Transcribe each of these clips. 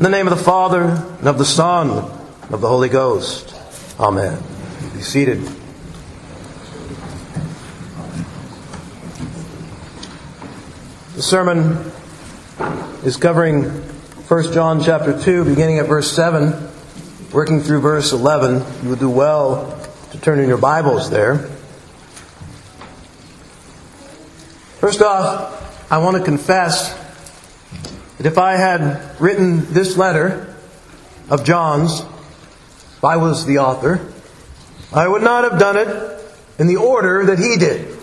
In the name of the Father, and of the Son, and of the Holy Ghost. Amen. Be seated. The sermon is covering 1 John chapter 2, beginning at verse 7, working through verse 11. You would do well to turn in your Bibles there. First off, I want to confess that if I had written this letter of John's, if I was the author, I would not have done it in the order that he did.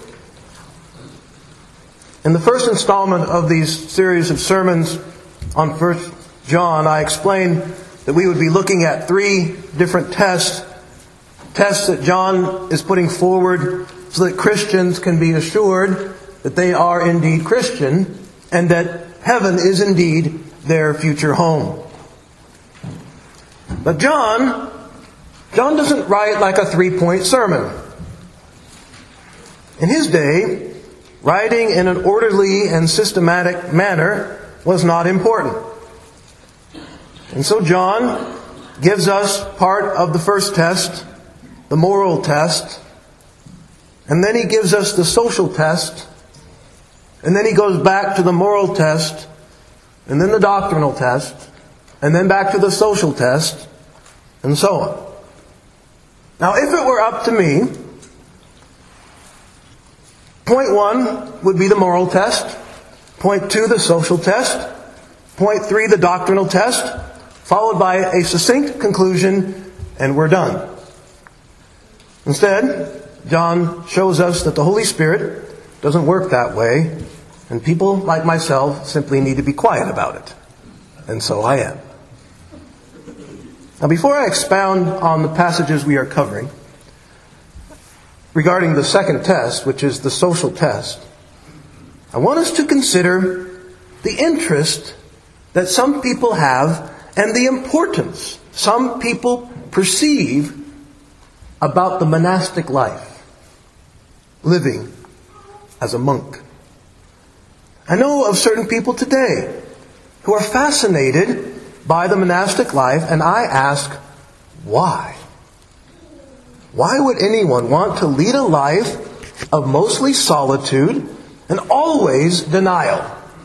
In the first installment of these series of sermons on 1 John, I explained that we would be looking at three different tests that John is putting forward so that Christians can be assured that they are indeed Christian and that heaven is indeed their future home. But John doesn't write like a 3-point sermon. In his day, writing in an orderly and systematic manner was not important. And so John gives us part of the first test, the moral test, and then he gives us the social test, and then he goes back to the moral test, and then the doctrinal test, and then back to the social test, and so on. Now, if it were up to me, point 1 would be the moral test, point 2 the social test, point 3 the doctrinal test, followed by a succinct conclusion, and we're done. Instead, John shows us that the Holy Spirit doesn't work that way, and people like myself simply need to be quiet about it. And so I am. Now, before I expound on the passages we are covering, regarding the second test, which is the social test, I want us to consider the interest that some people have and the importance some people perceive about the monastic life, living as a monk. I know of certain people today who are fascinated by the monastic life, and I ask, why? Why would anyone want to lead a life of mostly solitude and always denial?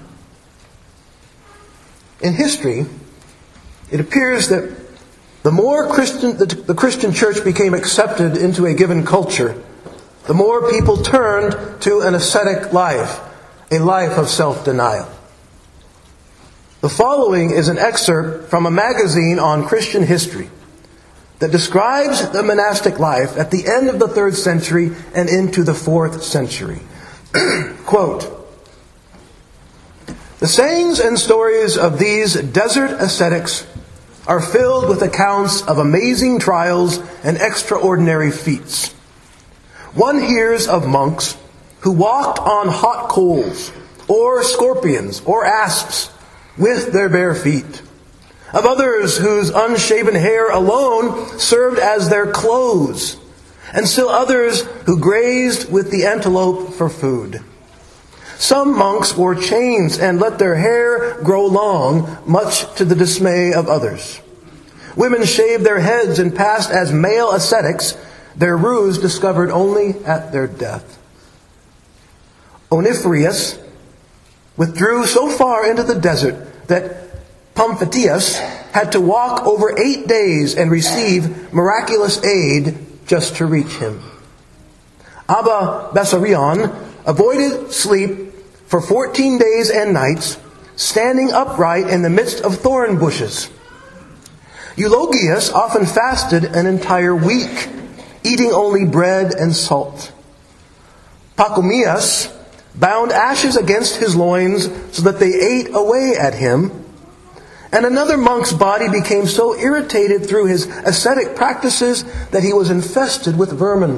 In history, it appears that the more the Christian church became accepted into a given culture, the more people turned to an ascetic life, a life of self-denial. The following is an excerpt from a magazine on Christian history that describes the monastic life at the end of the 3rd century and into the 4th century. Quote, "The sayings and stories of these desert ascetics are filled with accounts of amazing trials and extraordinary feats. One hears of monks who walked on hot coals, or scorpions, or asps, with their bare feet. Of others whose unshaven hair alone served as their clothes, and still others who grazed with the antelope for food. Some monks wore chains and let their hair grow long, much to the dismay of others. Women shaved their heads and passed as male ascetics, their ruse discovered only at their death. Onesiphorus withdrew so far into the desert that Pamphilus had to walk over 8 days and receive miraculous aid just to reach him. Abba Bessarion avoided sleep for 14 days and nights, standing upright in the midst of thorn bushes. Eulogius often fasted an entire week, eating only bread and salt. Pachomius bound ashes against his loins so that they ate away at him. And another monk's body became so irritated through his ascetic practices that he was infested with vermin.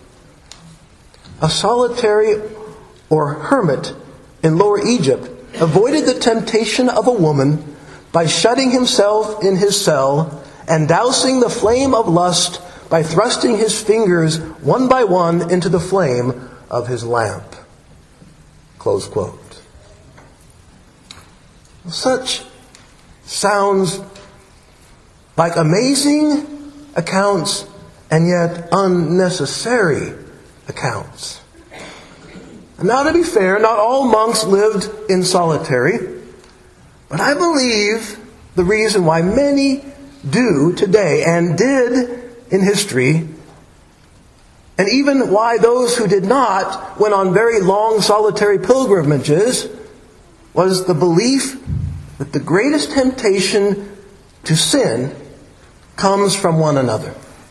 A solitary or hermit in Lower Egypt avoided the temptation of a woman by shutting himself in his cell and dousing the flame of lust by thrusting his fingers one by one into the flame of his lamp." Close quote. Such sounds like amazing accounts and yet unnecessary accounts. Now, to be fair, not all monks lived in solitary, but I believe the reason why many do today and did in history, and even why those who did not went on very long solitary pilgrimages, was the belief that the greatest temptation to sin comes from one another.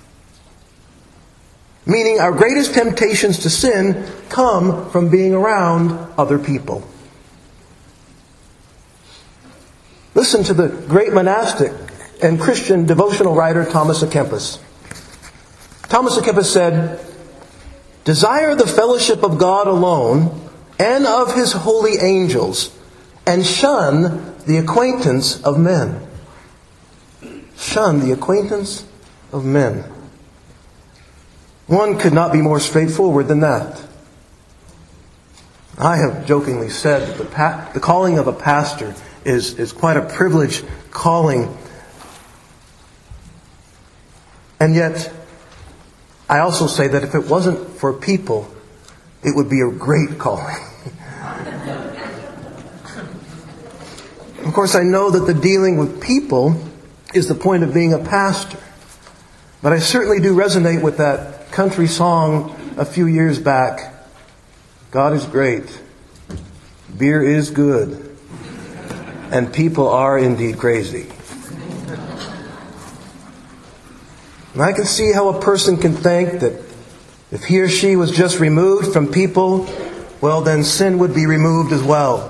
Meaning our greatest temptations to sin come from being around other people. Listen to the great monastic and Christian devotional writer Thomas à Kempis. Thomas à Kempis said, "Desire the fellowship of God alone and of His holy angels, and shun the acquaintance of men." Shun the acquaintance of men. One could not be more straightforward than that. I have jokingly said that the calling of a pastor is quite a privileged calling. And yet, I also say that if it wasn't for people, it would be a great calling. Of course, I know that the dealing with people is the point of being a pastor. But I certainly do resonate with that country song a few years back. God is great. Beer is good. And people are indeed crazy. And I can see how a person can think that if he or she was just removed from people, well, then sin would be removed as well.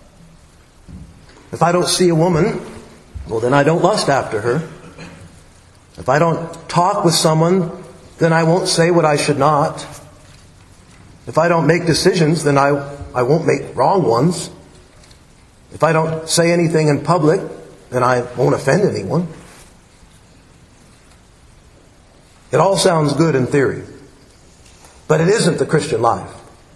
If I don't see a woman, well, then I don't lust after her. If I don't talk with someone, then I won't say what I should not. If I don't make decisions, then I won't make wrong ones. If I don't say anything in public, then I won't offend anyone. It all sounds good in theory, but it isn't the Christian life.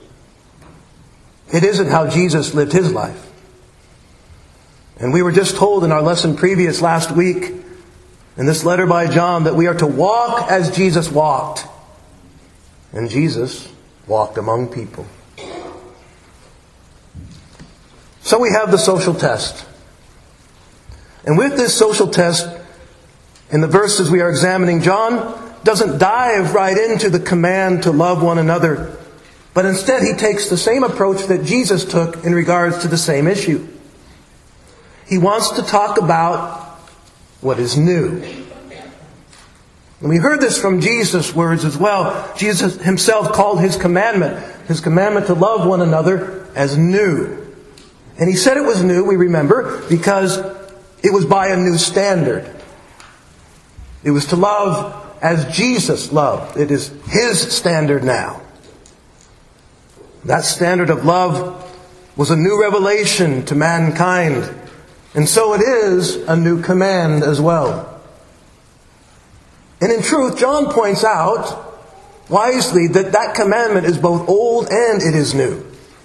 It isn't how Jesus lived His life. And we were just told in our lesson previous last week, in this letter by John, that we are to walk as Jesus walked. And Jesus walked among people. So we have the social test. And with this social test, in the verses we are examining, John doesn't dive right into the command to love one another, but instead he takes the same approach that Jesus took in regards to the same issue. He wants to talk about what is new. And we heard this from Jesus' words as well. Jesus Himself called His commandment to love one another, as new. And He said it was new, we remember, because it was by a new standard. It was to love as Jesus loved. It is His standard now. That standard of love was a new revelation to mankind. And so it is a new command as well. And in truth, John points out wisely that commandment is both old and it is new.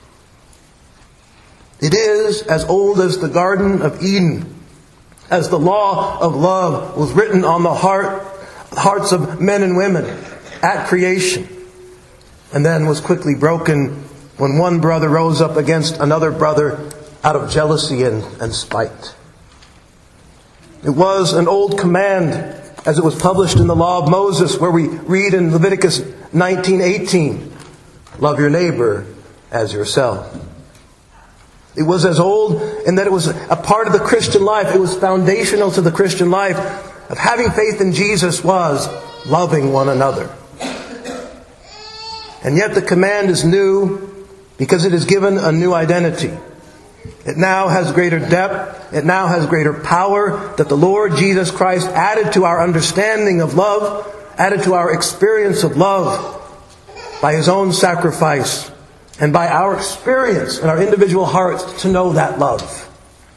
It is as old as the Garden of Eden, as the law of love was written on the hearts of men and women at creation, and then was quickly broken when one brother rose up against another brother out of jealousy and spite. It was an old command as it was published in the law of Moses, where we read in Leviticus 19:18, love your neighbor as yourself. It was as old in that it was a part of the Christian life. It was foundational to the Christian life of having faith in Jesus was loving one another. And yet the command is new because it is given a new identity. It now has greater depth. It now has greater power that the Lord Jesus Christ added to our understanding of love, added to our experience of love by His own sacrifice and by our experience in our individual hearts to know that love.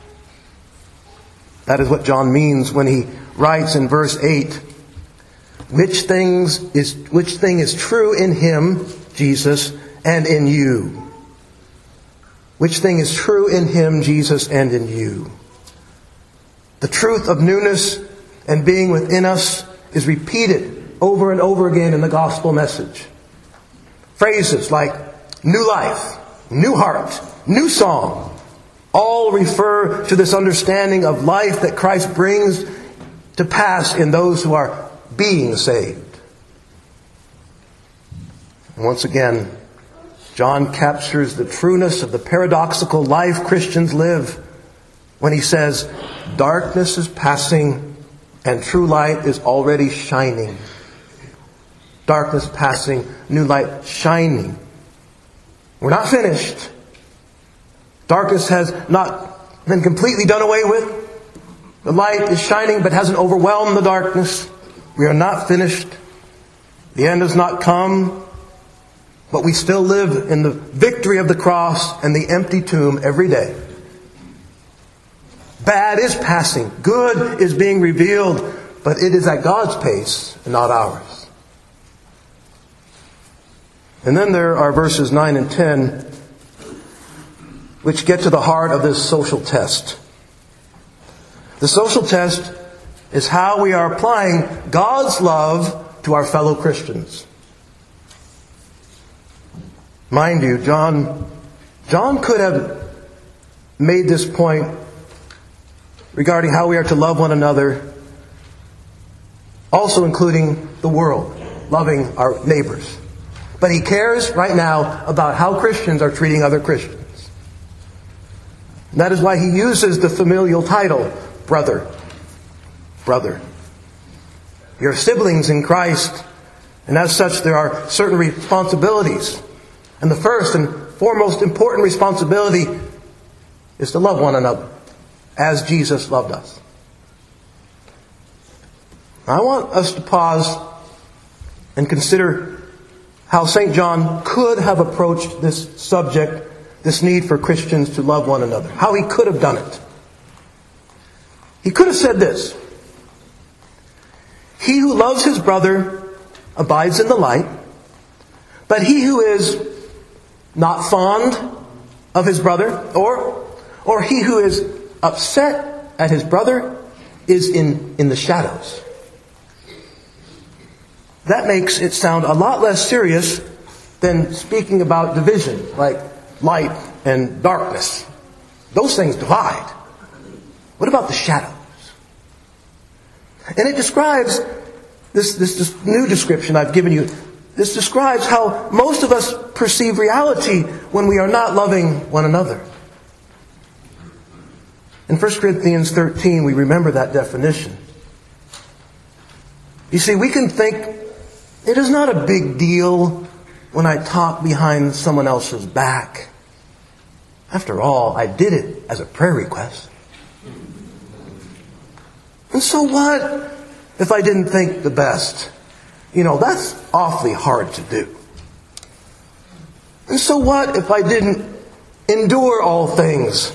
That is what John means when he writes in verse 8, which thing is true in Him, Jesus, and in you. Which thing is true in Him, Jesus, and in you. The truth of newness and being within us is repeated over and over again in the gospel message. Phrases like new life, new heart, new song, all refer to this understanding of life that Christ brings to pass in those who are being saved. And once again, John captures the trueness of the paradoxical life Christians live when he says, darkness is passing and true light is already shining. Darkness passing, new light shining. We're not finished. Darkness has not been completely done away with. The light is shining but hasn't overwhelmed the darkness. We are not finished. The end has not come. But we still live in the victory of the cross and the empty tomb every day. Bad is passing. Good is being revealed. But it is at God's pace and not ours. And then there are verses 9 and 10, which get to the heart of this social test. The social test is how we are applying God's love to our fellow Christians. Mind you, John could have made this point regarding how we are to love one another, also including the world, loving our neighbors. But he cares right now about how Christians are treating other Christians. And that is why he uses the familial title, brother. Brother. You're siblings in Christ, and as such there are certain responsibilities. And the first and foremost important responsibility is to love one another as Jesus loved us. I want us to pause and consider how St. John could have approached this subject, this need for Christians to love one another. How he could have done it. He could have said this: he who loves his brother abides in the light, but he who is not fond of his brother, or he who is upset at his brother, is in the shadows. That makes it sound a lot less serious than speaking about division, like light and darkness. Those things divide. What about the shadows? And it describes, this new description I've given you, this describes how most of us perceive reality when we are not loving one another. In 1 Corinthians 13, we remember that definition. You see, we can think it is not a big deal when I talk behind someone else's back. After all, I did it as a prayer request. And so what if I didn't think the best? That's awfully hard to do. And so what if I didn't endure all things?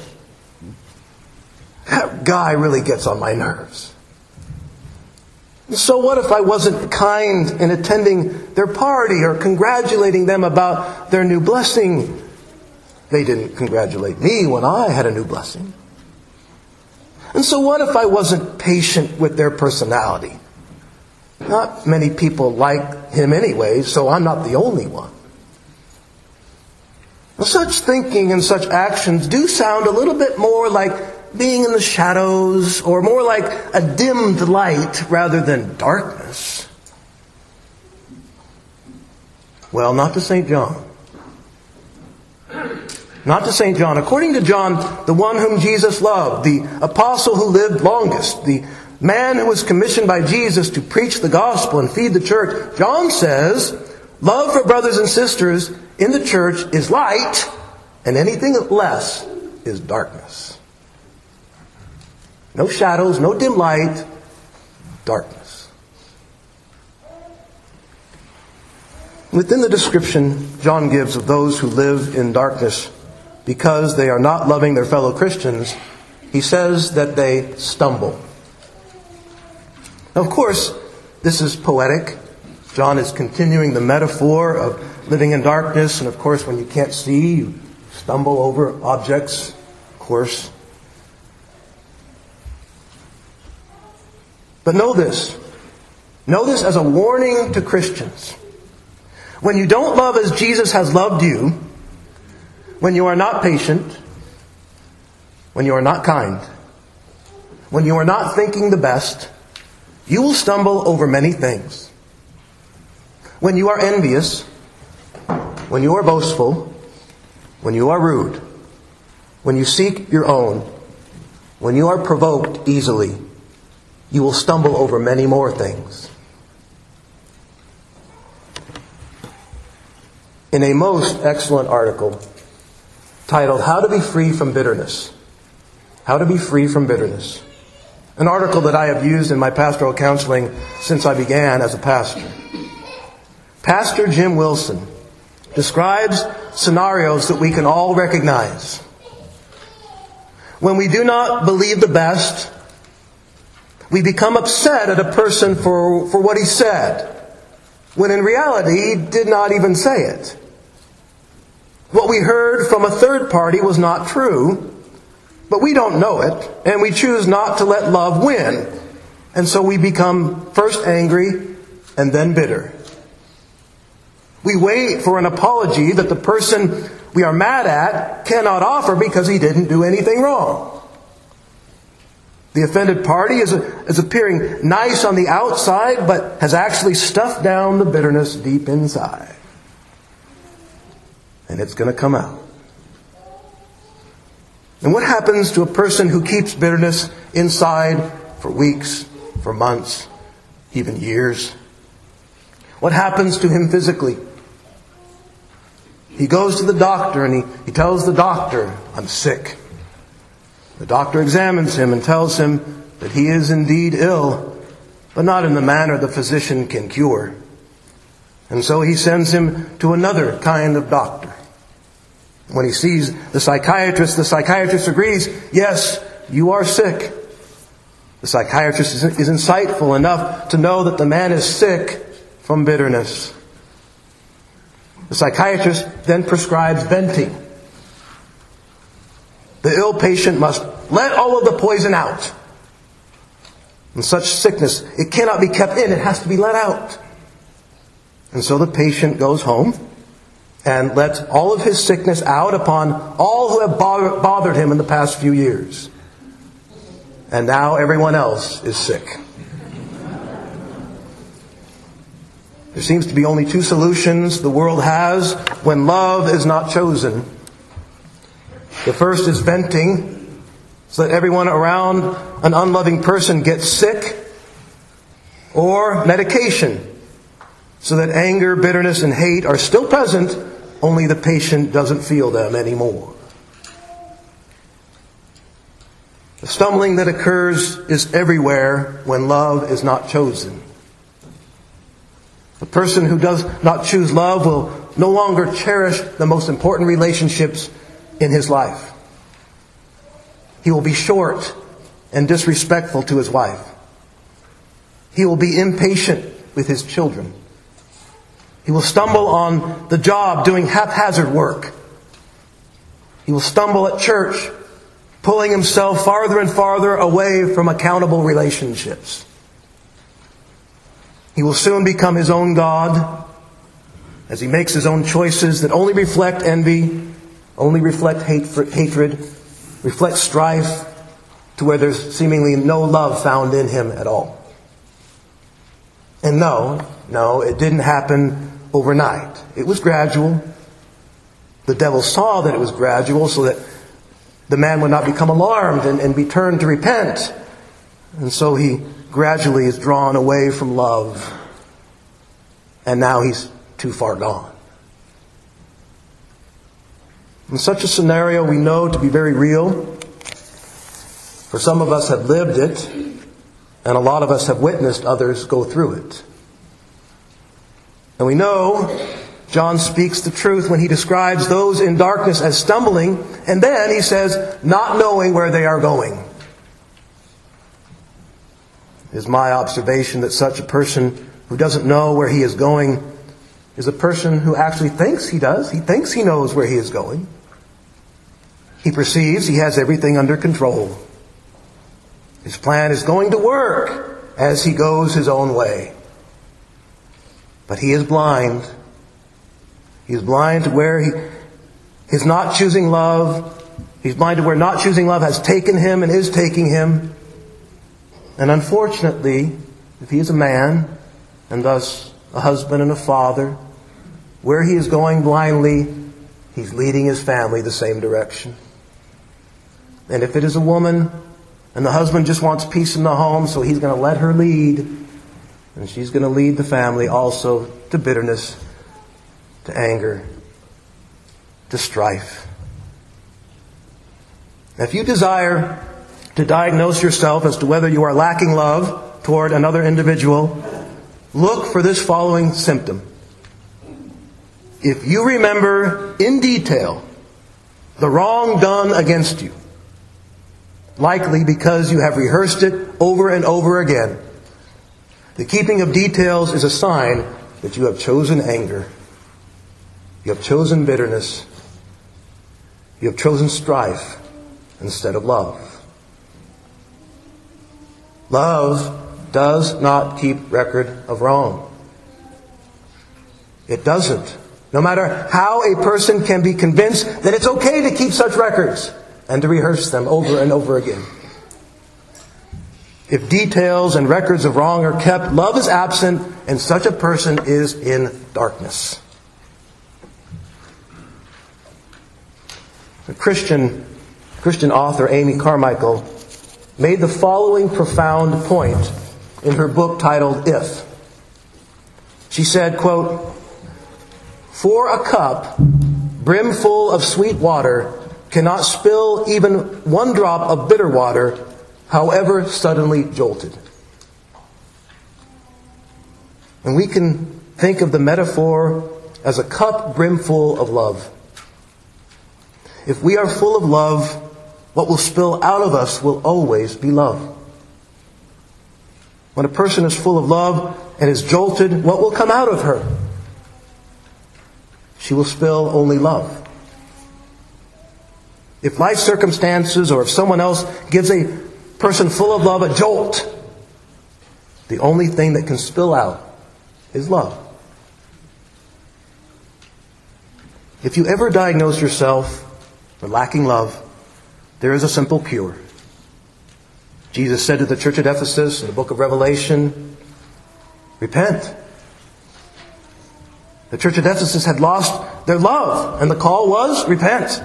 That guy really gets on my nerves. And so what if I wasn't kind in attending their party or congratulating them about their new blessing? They didn't congratulate me when I had a new blessing. And so what if I wasn't patient with their personality? Not many people like him anyway, so I'm not the only one. Well, such thinking and such actions do sound a little bit more like being in the shadows, or more like a dimmed light rather than darkness. Well, not to St. John. Not to St. John. According to John, the one whom Jesus loved, the apostle who lived longest, the man who was commissioned by Jesus to preach the gospel and feed the church, John says, love for brothers and sisters in the church is light, and anything less is darkness. No shadows, no dim light, darkness. Within the description John gives of those who live in darkness because they are not loving their fellow Christians, he says that they stumble. Now, of course, this is poetic. John is continuing the metaphor of living in darkness, and of course, when you can't see, you stumble over objects, of course. But know this. Know this as a warning to Christians. When you don't love as Jesus has loved you, when you are not patient, when you are not kind, when you are not thinking the best, you will stumble over many things. When you are envious, when you are boastful, when you are rude, when you seek your own, when you are provoked easily, you will stumble over many more things. In a most excellent article titled, How to Be Free from Bitterness. How to Be Free from Bitterness. An article that I have used in my pastoral counseling since I began as a pastor. Pastor Jim Wilson describes scenarios that we can all recognize. When we do not believe the best, we become upset at a person for what he said, when in reality he did not even say it. What we heard from a third party was not true, but we don't know it, and we choose not to let love win. And so we become first angry and then bitter. We wait for an apology that the person we are mad at cannot offer because he didn't do anything wrong. The offended party is appearing nice on the outside, but has actually stuffed down the bitterness deep inside. And it's going to come out. And what happens to a person who keeps bitterness inside for weeks, for months, even years? What happens to him physically? He goes to the doctor and he tells the doctor, I'm sick. The doctor examines him and tells him that he is indeed ill, but not in the manner the physician can cure. And so he sends him to another kind of doctor. When he sees the psychiatrist agrees, yes, you are sick. The psychiatrist is insightful enough to know that the man is sick from bitterness. The psychiatrist then prescribes venting. The ill patient must let all of the poison out. In such sickness, it cannot be kept in, it has to be let out. And so the patient goes home and lets all of his sickness out upon all who have bothered him in the past few years. And now everyone else is sick. There seems to be only two solutions the world has when love is not chosen. The first is venting, so that everyone around an unloving person gets sick, or medication, so that anger, bitterness, and hate are still present, only the patient doesn't feel them anymore. The stumbling that occurs is everywhere when love is not chosen. The person who does not choose love will no longer cherish the most important relationships in his life. He will be short and disrespectful to his wife. He will be impatient with his children. He will stumble on the job doing haphazard work. He will stumble at church, pulling himself farther and farther away from accountable relationships. He will soon become his own God as he makes his own choices that only reflect envy, only reflect hatred, reflect strife, to where there's seemingly no love found in him at all. And no, it didn't happen overnight. It was gradual. The devil saw that it was gradual so that the man would not become alarmed and be turned to repent. And so he gradually is drawn away from love. And now he's too far gone. In such a scenario, we know to be very real. For some of us have lived it, and a lot of us have witnessed others go through it. And we know John speaks the truth when he describes those in darkness as stumbling, and then he says, not knowing where they are going. It is my observation that such a person who doesn't know where he is going is a person who actually thinks he does. He thinks he knows where he is going. He perceives he has everything under control. His plan is going to work. as he goes his own way. But he is blind. He is blind to where he's not choosing love. He's blind to where not choosing love has taken him and is taking him. And unfortunately, if he is a man, and thus a husband and a father, where he is going blindly, he's leading his family the same direction. And if it is a woman, and the husband just wants peace in the home, so he's going to let her lead, and she's going to lead the family also to bitterness, to anger, to strife. If you desire to diagnose yourself as to whether you are lacking love toward another individual, look for this following symptom. If you remember in detail the wrong done against you, likely because you have rehearsed it over and over again, the keeping of details is a sign that you have chosen anger. You have chosen bitterness. You have chosen strife instead of love. Love does not keep record of wrong. It doesn't. No matter how a person can be convinced that it's okay to keep such records and to rehearse them over and over again. If details and records of wrong are kept, love is absent and such a person is in darkness. The Christian author Amy Carmichael made the following profound point in her book titled If. She said, quote, "For a cup brimful of sweet water cannot spill even one drop of bitter water, however suddenly jolted." And we can think of the metaphor as a cup brimful of love. If we are full of love, what will spill out of us will always be love. When a person is full of love and is jolted, what will come out of her? She will spill only love. If life circumstances or if someone else gives a person full of love a jolt, the only thing that can spill out is love. If you ever diagnose yourself for lacking love, there is a simple cure. Jesus said to the church at Ephesus in the book of Revelation, repent. The church at Ephesus had lost their love, and the call was, repent.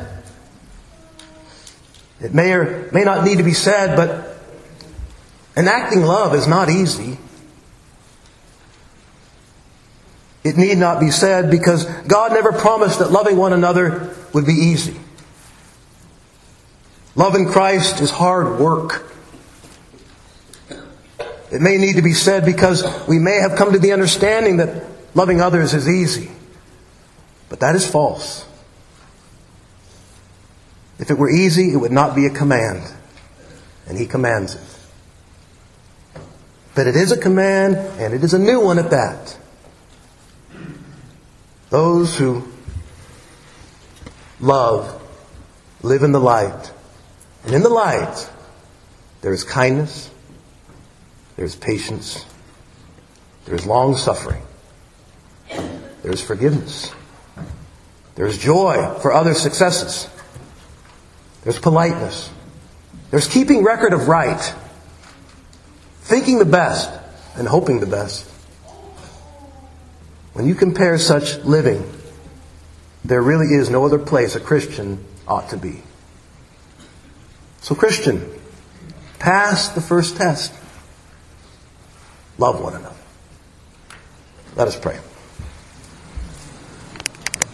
It may or may not need to be said, but enacting love is not easy. It need not be said because God never promised that loving one another would be easy. Loving Christ is hard work. It may need to be said because we may have come to the understanding that loving others is easy. But that is false. If it were easy, it would not be a command. And He commands it. But it is a command, and it is a new one at that. Those who love live in the light. And in the light, there is kindness, there is patience, there is long suffering, there is forgiveness, there is joy for other successes, there's politeness, there's keeping record of right, thinking the best and hoping the best. When you compare such living, there really is no other place a Christian ought to be. So Christian, pass the first test. Love one another. Let us pray.